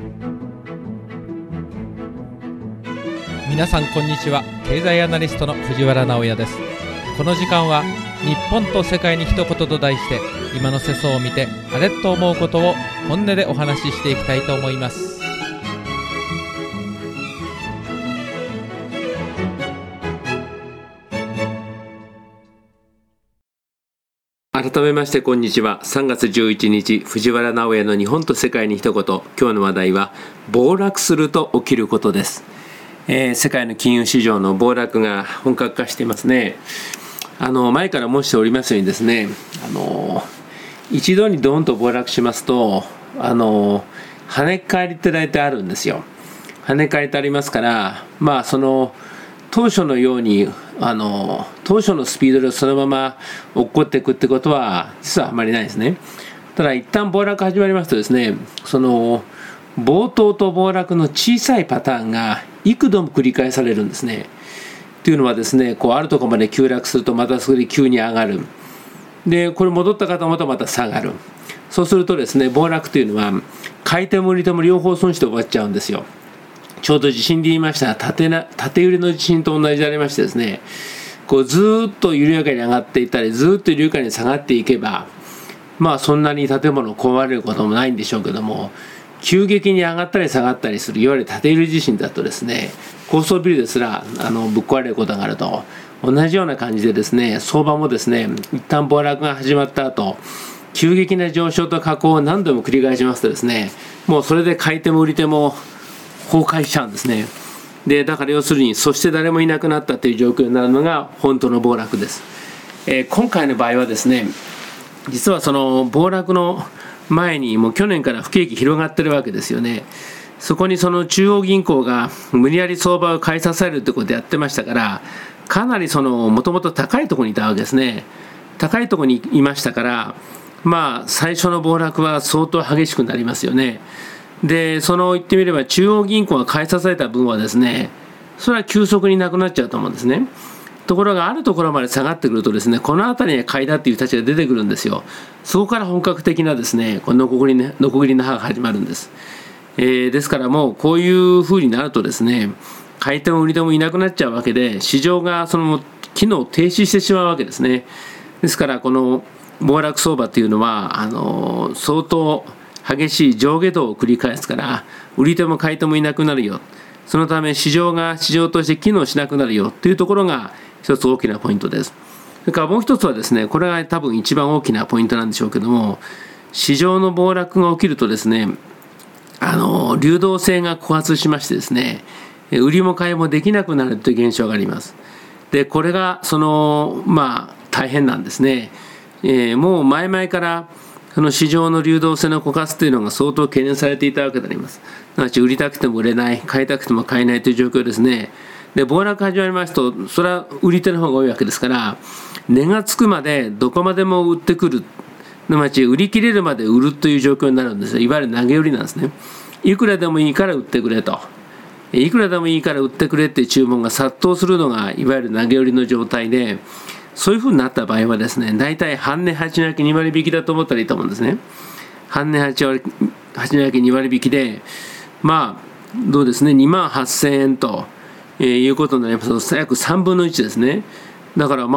皆さんこんにちは。経済アナリストの藤原直也です。この時間は日本と世界に一言と題して、今の世相を見てあれと思うことを本音でお話ししていきたいと思います。 改めましてこんにちは。3月11日藤原直也の日本と世界に一言。今日の話題は暴落すると起きることです。世界の金融市場の暴落が本格化していますね。前から申しておりますようにですね、一度にドーンと暴落しますと跳ね返りって大体あるんですよ。跳ね返りってありますから、その当初のように当初のスピードでそのまま落っこっていくってことは実はあまりないですね。ただ一旦暴落始まりますとですね、その暴騰と暴落の小さいパターンが幾度も繰り返されるんですね。というのはですね、あるところまで急落するとまたそれで急に上がる。でこれ戻った方もまた下がる。そうするとですね、暴落というのは買い手も売り手も両方損して終わっちゃうんですよ。ちょうど地震で言いました縦揺れの地震と同じでありましてですね、ずっと緩やかに上がっていったりずっと緩やかに下がっていけば、そんなに建物壊れることもないんでしょうけども、急激に上がったり下がったりするいわゆる縦揺れ地震だとですね、高層ビルですらぶっ壊れることがあると。同じような感じでですね、相場もですね、一旦暴落が始まった後、急激な上昇と下降を何度も繰り返しますとですね、もうそれで買い手も売り手も崩壊しちゃうんですね。でだから要するに、そして誰もいなくなったという状況になるのが本当の暴落です。今回の場合はですね、実はその暴落の前にもう去年から不景気広がってるわけですよね。そこにその中央銀行が無理やり相場を買い支えるということをやってましたから、かなりもともと高いところにいたわけですね。高いところにいましたから、最初の暴落は相当激しくなりますよね。で言ってみれば中央銀行が買い支えた分はですね、それは急速になくなっちゃうと思うんですね。ところがあるところまで下がってくるとですね、この辺りに買いだっていう人たちが出てくるんですよ。そこから本格的なですね、ノコギリの刃が始まるんです。ですからもうこういう風になるとですね、買い手も売り手もいなくなっちゃうわけで、市場がその機能を停止してしまうわけですね。ですからこの暴落相場っていうのは相当激しい上下動を繰り返すから、売り手も買い手もいなくなるよ。そのため市場が市場として機能しなくなるよというところが一つ大きなポイントです。それからもう一つはですね、これが多分一番大きなポイントなんでしょうけども、市場の暴落が起きるとですね、流動性が枯渇しましてですね、売りも買いもできなくなるという現象があります。でこれが大変なんですね。もう前々からその市場の流動性の枯渇というのが相当懸念されていたわけであります。すなわち売りたくても売れない、買いたくても買えないという状況ですね。で暴落始まりますと、それは売り手の方が多いわけですから、値がつくまでどこまでも売ってくる、すなわち売り切れるまで売るという状況になるんですよ。いわゆる投げ売りなんですね。いくらでもいいから売ってくれと、いくらでもいいから売ってくれっていう注文が殺到するのがいわゆる投げ売りの状態で、そういうふうになった場合はですね、大体半値8割2割引きだと思ったらいいと思うんですね。半値8割2割引きで、どうですね、28,000円ということになりますと、約3分の1ですね。だから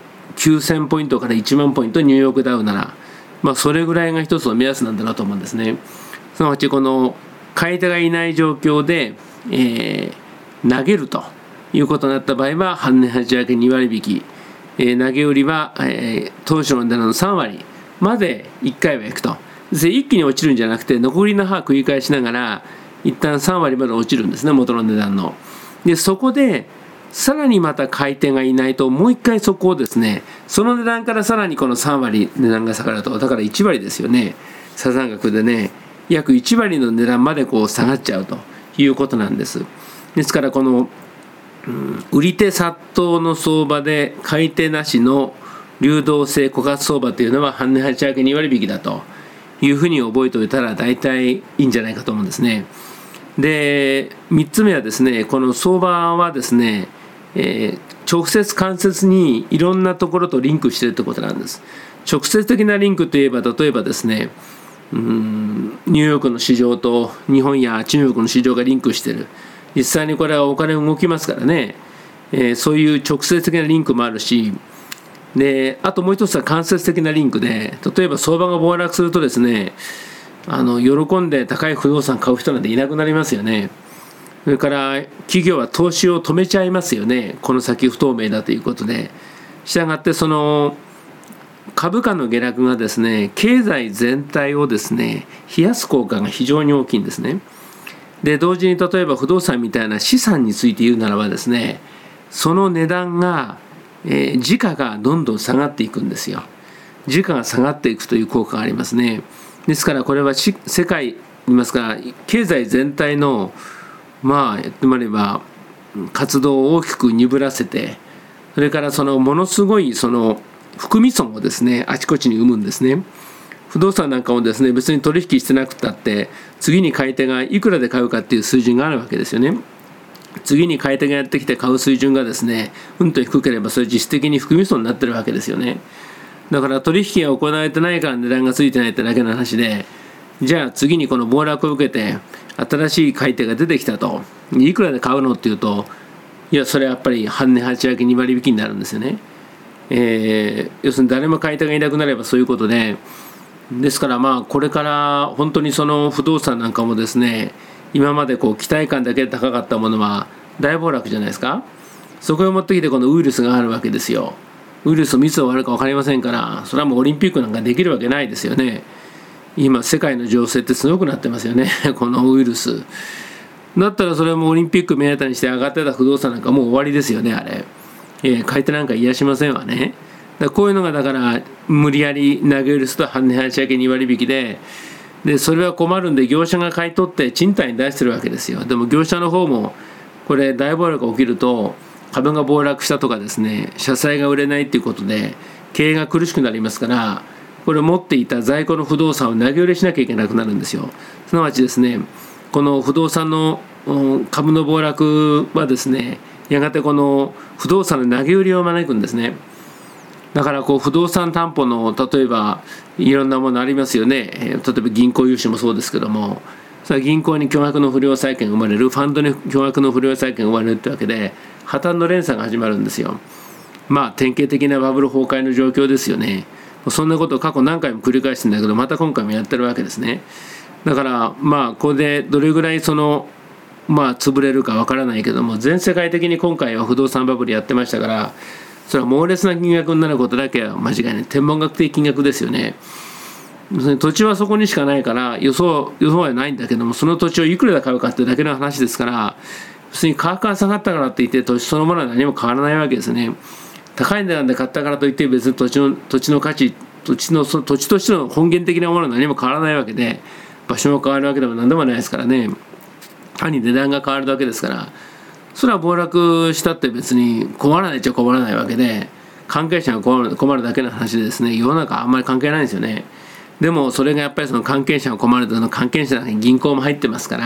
9,000ポイントから1万ポイントニューヨークダウなら、それぐらいが一つの目安なんだなと思うんですね。すなわちこの買い手がいない状況で、投げるということになった場合は半値8割2割引き、投げ売りは、当初の値段の3割まで1回は行くと。一気に落ちるんじゃなくて、ノコギリの刃を繰り返しながら一旦3割まで落ちるんですね、元の値段の。でそこでさらにまた買い手がいないと、もう一回そこをですね、その値段からさらにこの3割値段が下がると、だから1割ですよね。差算額でね、約1割の値段まで下がっちゃうということなんです。ですからこの売り手殺到の相場で買い手なしの流動性枯渇相場というのは半値8割2割引きだというふうに覚えておいたら大体いいんじゃないかと思うんですね。で3つ目はですね、この相場はですね、直接間接にいろんなところとリンクしているということなんです。直接的なリンクといえば、例えばですね、 ニューヨークの市場と日本や中国の市場がリンクしている。実際にこれはお金動きますからね、そういう直接的なリンクもあるし、であともう一つは間接的なリンクで、例えば相場が暴落するとですね、喜んで高い不動産買う人なんていなくなりますよね。それから企業は投資を止めちゃいますよね、この先不透明だということで。したがってその株価の下落がですね、経済全体をですね冷やす効果が非常に大きいんですね。で同時に例えば不動産みたいな資産について言うならばですね、その値段が、時価がどんどん下がっていくんですよ。時価が下がっていくという効果がありますね。ですからこれは世界言いますか経済全体の言ってみれば活動を大きく鈍らせて、それからそのものすごいその含み損をですねあちこちに生むんですね。不動産なんかもですね、別に取引してなくたって次に買い手がいくらで買うかっていう水準があるわけですよね。次に買い手がやってきて買う水準がですねと低ければ、それ実質的に含み損になってるわけですよね。だから取引が行われてないから値段がついてないってだけの話で、じゃあ次にこの暴落を受けて新しい買い手が出てきたと、いくらで買うのっていうと、いやそれはやっぱり半値8分け2割引きになるんですよね。要するに誰も買い手がいなくなればそういうことで、ですからこれから本当にその不動産なんかもですね、今まで期待感だけで高かったものは大暴落じゃないですか。そこへ持ってきてこのウイルスがあるわけですよ。ウイルスいつ終わるか分かりませんから、それはもうオリンピックなんかできるわけないですよね。今世界の情勢ってすごくなってますよねこのウイルスだったら、それもオリンピック目当てにして上がってた不動産なんかもう終わりですよね。あれ買い手なんか癒しませんわね。こういうのがだから無理やり投げ売りすると半値8分け2割引きで、それは困るんで業者が買い取って賃貸に出してるわけですよ。でも業者の方もこれ大暴落が起きると株が暴落したとかですね、社債が売れないっていうことで経営が苦しくなりますから、これ持っていた在庫の不動産を投げ売りしなきゃいけなくなるんですよ。すなわちですね、この不動産の株の暴落はですね、やがてこの不動産の投げ売りを招くんですね。だから不動産担保の例えばいろんなものありますよね。例えば銀行融資もそうですけども、それは銀行に巨額の不良債権が生まれる、ファンドに巨額の不良債権が生まれるってわけで、破綻の連鎖が始まるんですよ。典型的なバブル崩壊の状況ですよね。そんなことを過去何回も繰り返してんだけど、また今回もやってるわけですね。だからこれでどれぐらい潰れるかわからないけども、全世界的に今回は不動産バブルやってましたから、それは猛烈な金額になることだけは間違いない。天文学的金額ですよね。土地はそこにしかないから予想はないんだけども、その土地をいくらで買うかっていうだけの話ですから、普通に価格が下がったからって言って土地そのものは何も変わらないわけですね。高い値段で買ったからといって別に土地の価値、土地としての本源的なものは何も変わらないわけで、場所も変わるわけでも何でもないですからね。単に値段が変わるだけですから、それは暴落したって別に困らないっちゃ困らないわけで、関係者が困るだけの話でですね、世の中あんまり関係ないんですよね。でもそれがやっぱりその関係者が困ると、その関係者の中に銀行も入ってますから、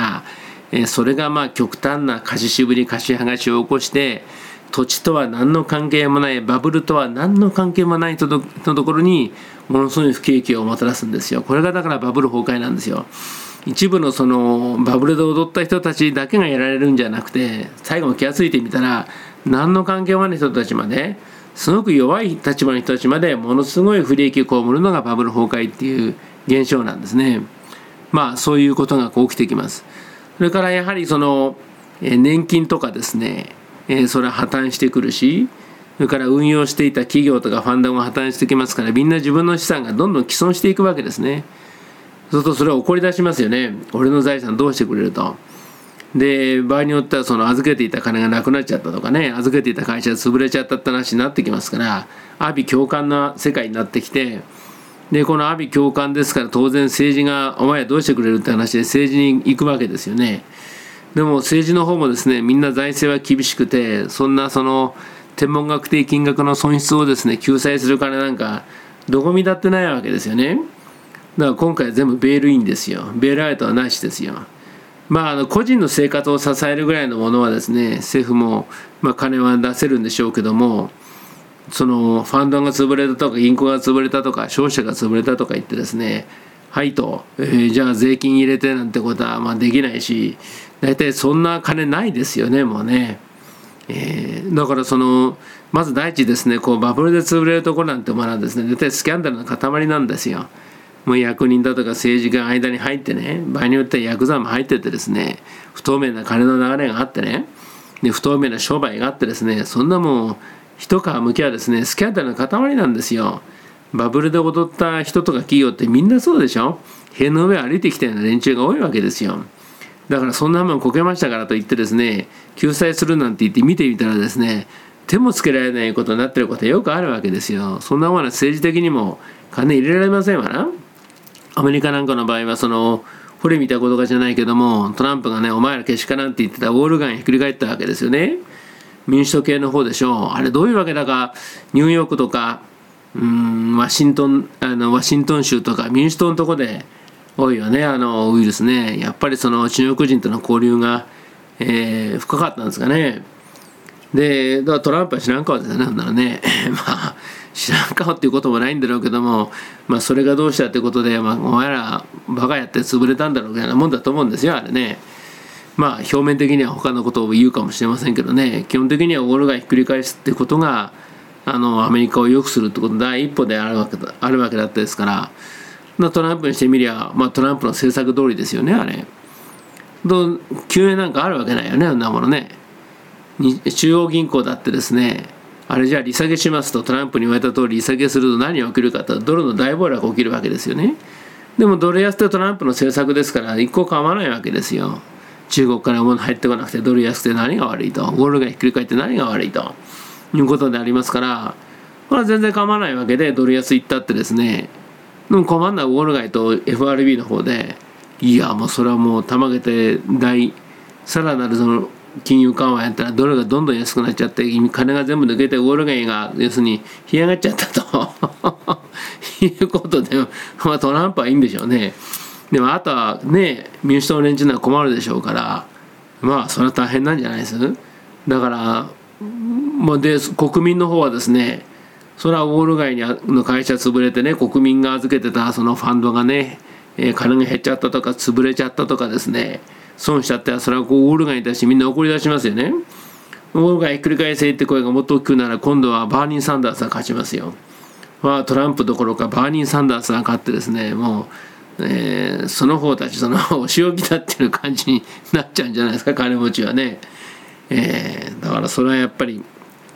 それが極端な貸し渋り貸し剥がしを起こして、土地とは何の関係もない、バブルとは何の関係もないところにものすごい不景気をもたらすんですよ。これがだからバブル崩壊なんですよ。一部のそのバブルで踊った人たちだけがやられるんじゃなくて、最後気がついてみたら何の関係もない人たちまで、すごく弱い立場の人たちまでものすごい不利益を被るのがバブル崩壊っていう現象なんですね。そういうことが起きてきます。それからやはりその年金とかですね、それは破綻してくるし、それから運用していた企業とかファンドが破綻してきますから、みんな自分の資産がどんどん毀損していくわけですね。そうするとそれは怒り出しますよね。俺の財産どうしてくれると。で場合によってはその預けていた金がなくなっちゃったとかね、預けていた会社が潰れちゃったって話になってきますから、阿鼻共感な世界になってきて、でこの阿鼻共感ですから、当然政治がお前はどうしてくれるって話で政治に行くわけですよね。でも政治の方もですね、みんな財政は厳しくて、そんなその天文学的金額の損失をですね救済する金なんかどこ見だってないわけですよね。だから今回は全部ベールインですよ。ベールアウトはなしですよ。個人の生活を支えるぐらいのものはですね、政府も金は出せるんでしょうけども、そのファンドが潰れたとか銀行が潰れたとか消費者が潰れたとか言ってですね、 はいと、じゃあ税金入れてなんてことはまあできないし、大体そんな金ないですよね、もうね。だからまず第一ですね、バブルで潰れるところなんてものはですね、大体スキャンダルの塊なんですよ。もう役人だとか政治家が間に入ってね、場合によってはヤクザも入っててですね、不透明な金の流れがあってね、で不透明な商売があってですね、そんなもう一皮むきはですね、スキャンダルの塊なんですよ。バブルで踊った人とか企業ってみんなそうでしょ。塀の上を歩いてきたような連中が多いわけですよ。だからそんなもんこけましたからといってですね、救済するなんて言って見てみたらですね、手もつけられないことになってることはよくあるわけですよ。そんなものは政治的にも金入れられませんわな。アメリカなんかの場合は掘れ見たことかじゃないけども、トランプがね、お前らけしからんって言ってたウォール街ひっくり返ったわけですよね。民主党系の方でしょう。あれどういうわけだか、ニューヨークとかワシントン州とか民主党のとこで多いよね、ウイルスね。やっぱり中国人との交流が、深かったんですかね。で、だからトランプは知らん顔ですよね、ほんならね。まあ知らん顔っていうこともないんだろうけども、まあそれがどうしたってことで、お前らバカやって潰れたんだろうみたいなもんだと思うんですよ、あれね。まあ表面的には他のことを言うかもしれませんけどね、基本的にはウォール街ひっくり返すってことがアメリカを良くするってことの第一歩であるわけだったですから、トランプにしてみりゃ、トランプの政策通りですよね、あれ。救援なんかあるわけないよね、あんなものね。中央銀行だってですね、あれじゃあ利下げしますと、トランプに言われた通り利下げすると何が起きるかと、ドルの大暴落が起きるわけですよね。でもドル安ってトランプの政策ですから一向構わないわけですよ。中国から物入ってこなくてドル安くて何が悪いと、ウォールがひっくり返って何が悪いということでありますから、これは全然構わないわけで、ドル安いったってですね、でも困んないウォール街と FRB の方で、いやもうそれはもうたまげてさらなる金融緩和やったらドルがどんどん安くなっちゃって、金が全部抜けてウォール街が要するに干上がっちゃったということで、トランプはいいんでしょうね。でもあとはね、民主党の連中には困るでしょうから、それは大変なんじゃないです。だからで国民の方はですね、それはウォール街の会社潰れてね、国民が預けてたそのファンドがね、金が減っちゃったとか潰れちゃったとかですね、損しちゃったら、それはウォール街に対してみんな怒り出しますよね。ウォール街ひっくり返せって声がもっと大きくなら、今度はバーニー・サンダースが勝ちますよ。トランプどころかバーニー・サンダースが勝ってですね、もう、その方たちお仕置きだっていう感じになっちゃうんじゃないですか、金持ちはね。だからそれはやっぱり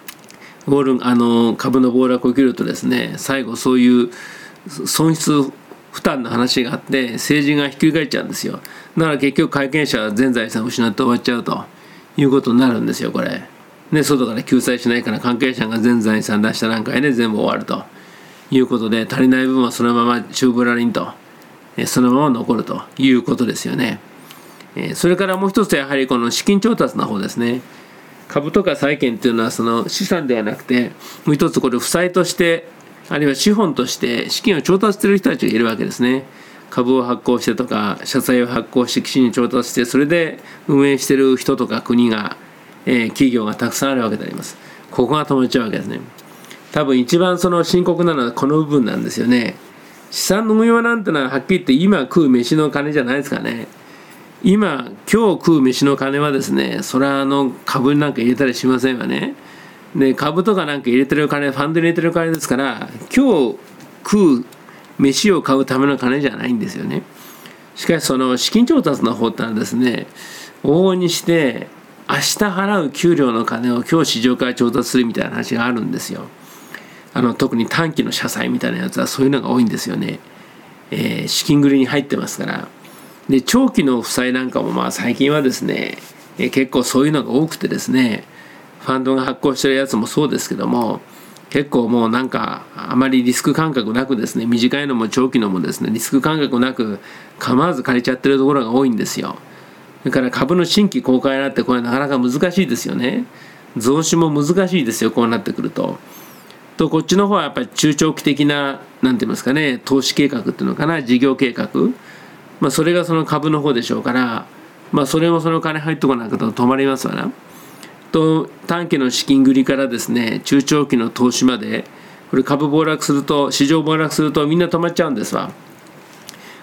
株の暴落を起きるとですね、最後そういう損失負担の話があって政治がひっくり返っちゃうんですよ。だから結局会見者は全財産を失って終わっちゃうということになるんですよ、これ。で外から救済しないから関係者が全財産出した段階で全部終わるということで、足りない部分はそのまま宙ぶらりんとそのまま残るということですよね。それからもう一つやはりこの資金調達の方ですね。株とか債券っていうのは資産ではなくて、もう一つこれ負債としてあるいは資本として資金を調達している人たちがいるわけですね。株を発行してとか社債を発行して資金調達して、それで運営している人とか国が、企業がたくさんあるわけであります。ここが止まっちゃうわけですね。多分一番深刻なのはこの部分なんですよね。資産の運用なんてのははっきり言って今食う飯の金じゃないですかね。今日食う飯の金はですね、それは株になんか入れたりしませんわね。で株とかなんか入れてる金、ファンドに入れてる金ですから、今日食う飯を買うための金じゃないんですよね。しかし資金調達の方ってのはですね、往々にして明日払う給料の金を今日市場から調達するみたいな話があるんですよ。特に短期の社債みたいなやつはそういうのが多いんですよね。資金繰りに入ってますから。で長期の負債なんかも最近はですね、結構そういうのが多くてですね、ファンドが発行してるやつもそうですけども、結構もうなんかあまりリスク感覚なくですね、短いのも長期のもですね、リスク感覚なく構わず借りちゃってるところが多いんですよ。それから株の新規公開なんてこれなかなか難しいですよね。増資も難しいですよ、こうなってくると。こっちの方はやっぱり中長期的ななんて言いますかね、投資計画っていうのかな、事業計画、それが株の方でしょうから、それも金入ってこなくて止まりますわな。短期の資金繰りからですね、中長期の投資まで、これ株暴落すると、市場暴落するとみんな止まっちゃうんですわ。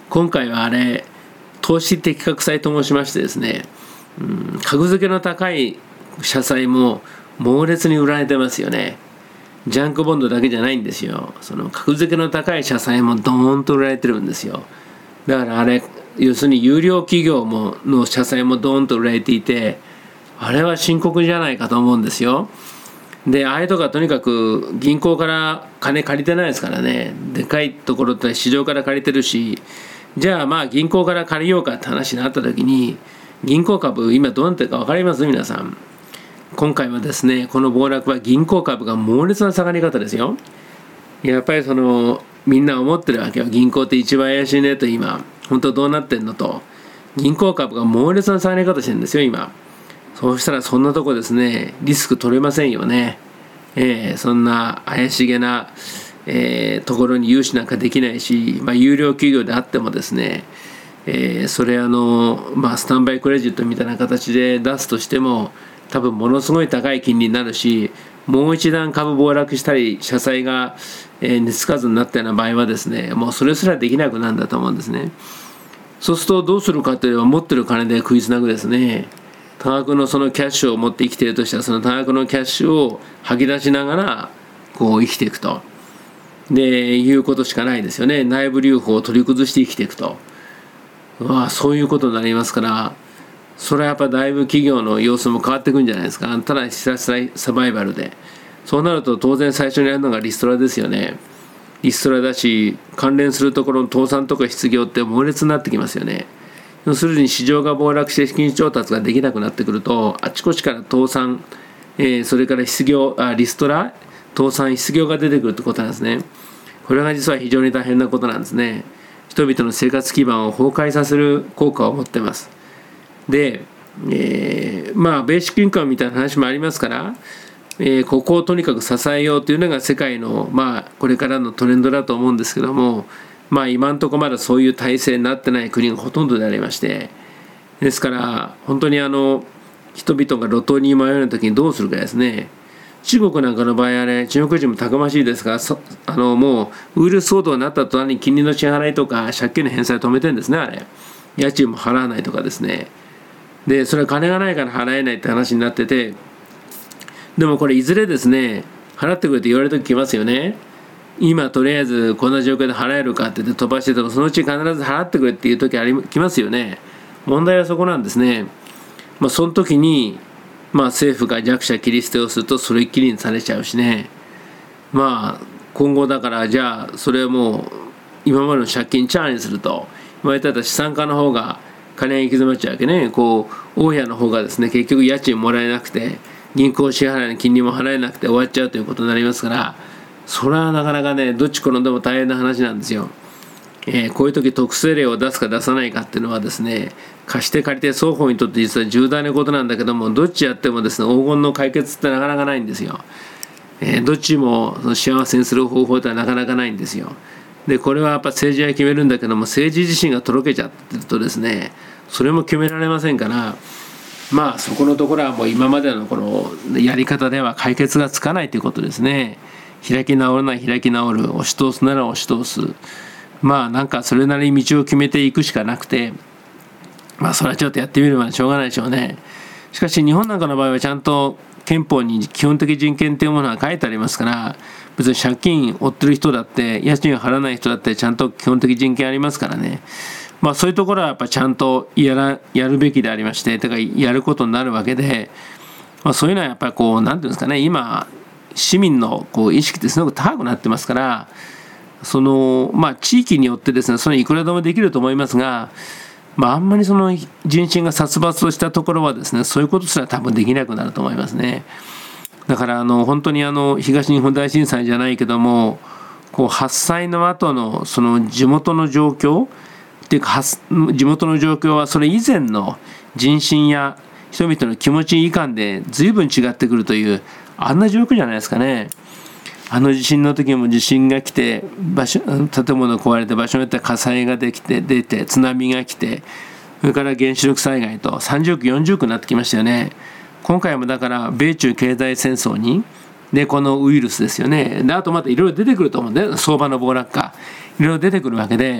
今回は投資的確債と申しましてですね、格付けの高い社債も猛烈に売られてますよね。ジャンクボンドだけじゃないんですよ。その格付けの高い社債もドーンと売られてるんですよ。だから要するに有料企業の社債もドーンと売られていて、あれは深刻じゃないかと思うんですよ。で、ああいうとこはとにかく銀行から金借りてないですからね。でかいところって市場から借りてるし、じゃあ銀行から借りようかって話になった時に、銀行株今どうなってるか分かります？皆さん。今回はですね、この暴落は銀行株が猛烈な下がり方ですよ。やっぱりみんな思ってるわけよ。銀行って一番怪しいねと。今本当どうなってんのと。銀行株が猛烈な下がり方してるんですよ今。そうしたらそんなとこですね、リスク取れませんよね。そんな怪しげな、ところに融資なんかできないし、有料企業であってもですね、それスタンバイクレジットみたいな形で出すとしても多分ものすごい高い金利になるし、もう一段株暴落したり社債が値付かずになったような場合はですね、もうそれすらできなくなるんだと思うんですね。そうするとどうするかというと、持ってる金で食いつなぐですね、多額のそのキャッシュを持って生きているとしたら、その多額のキャッシュを吐き出しながら生きていくということしかないですよね。内部留保を取り崩して生きていくと、そういうことになりますから、それはやっぱだいぶ企業の様子も変わってくるんじゃないですか。ただひたすらサバイバルで、そうなると当然最初にやるのがリストラですよね。リストラだし、関連するところの倒産とか失業って猛烈になってきますよね。要するに市場が暴落して資金調達ができなくなってくると、あちこちから倒産、それからリストラ、倒産、失業が出てくるってことなんですね。これが実は非常に大変なことなんですね。人々の生活基盤を崩壊させる効果を持っています。で、ベーシックインカムみたいな話もありますから、ここをとにかく支えようというのが世界の、これからのトレンドだと思うんですけども、今のところまだそういう体制になってない国がほとんどでありまして、ですから本当に人々が路頭に迷うような時にどうするかですね。中国なんかの場合は中国人もたくましいですが、もうウイルス騒動になった途端に金利の支払いとか借金の返済を止めてるんですね。家賃も払わないとかですね。でそれは金がないから払えないって話になってて、でもこれいずれですね、払ってくれって言われる時来ますよね。今とりあえずこんな状況で払えるかって言って飛ばしてても、そのうち必ず払ってくれっていう時来ますよね。問題はそこなんですね。その時に政府が弱者切り捨てをするとそれっきりにされちゃうしね。今後だから、じゃあそれをもう今までの借金チャーにすると言われたら、資産家の方が金が行き詰まっちゃうわけね。大家の方がですね、結局家賃もらえなくて、銀行支払いの金利も払えなくて終わっちゃうということになりますから、それはなかなかね、どっち転んでも大変な話なんですよ。こういう時特性例を出すか出さないかっていうのはですね、貸して借りて双方にとって実は重大なことなんだけども、どっちやってもですね、黄金の解決ってなかなかないんですよ。どっちも幸せにする方法ってはなかなかないんですよ。でこれはやっぱ政治が決めるんだけども、政治自身がとろけちゃってるとですね、それも決められませんから、そこのところはもう今までのこのやり方では解決がつかないということですね。開き直るなら開き直る、押し通すなら押し通す、なんかそれなりに道を決めていくしかなくて、それはちょっとやってみるまでしょうがないでしょうね。しかし日本なんかの場合はちゃんと憲法に基本的人権というものが書いてありますから、別に借金を負ってる人だって家賃を払わない人だってちゃんと基本的人権ありますからね。そういうところはやっぱちゃんとやるべきでありまして、だからやることになるわけで、そういうのはやっぱりなんていうんですかね、今市民の意識ってすごく高くなってますから、地域によってですね、それいくらでもできると思いますが、あんまりその人心が殺伐としたところはですね、そういうことすら多分できなくなると思いますね。だから本当に東日本大震災じゃないけども、発災の後のその地元の状況っていうか、地元の状況はそれ以前の人心や人々の気持ちいかんで随分違ってくるという、あんな状況じゃないですかね。地震の時も地震が来て、建物壊れて、場所によっては火災が出て、津波が来て、それから原子力災害と30億40億になってきましたよね。今回もだから米中経済戦争にでこのウイルスですよね。であとまたいろいろ出てくると思うんで、相場の暴落化いろいろ出てくるわけで、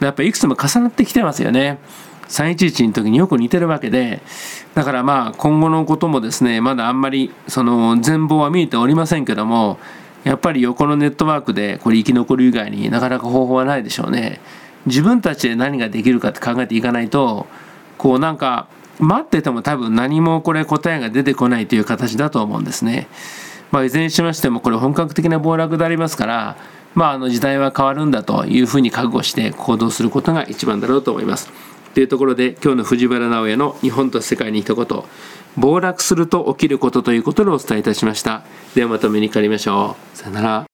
やっぱりいくつも重なってきてますよね。3.11の時によく似てるわけで、だから今後のこともですね、まだあんまりその全貌は見えておりませんけども、やっぱり横のネットワークでこれ生き残る以外になかなか方法はないでしょうね。自分たちで何ができるかって考えていかないと、待ってても多分何もこれ答えが出てこないという形だと思うんですね。いずれにしましてもこれ本格的な暴落でありますから、時代は変わるんだというふうに覚悟して行動することが一番だろうと思います。というところで今日の藤原直哉の日本と世界に一言、暴落すると起きることということをお伝えいたしました。ではまたお目にかかりましょう。さよなら。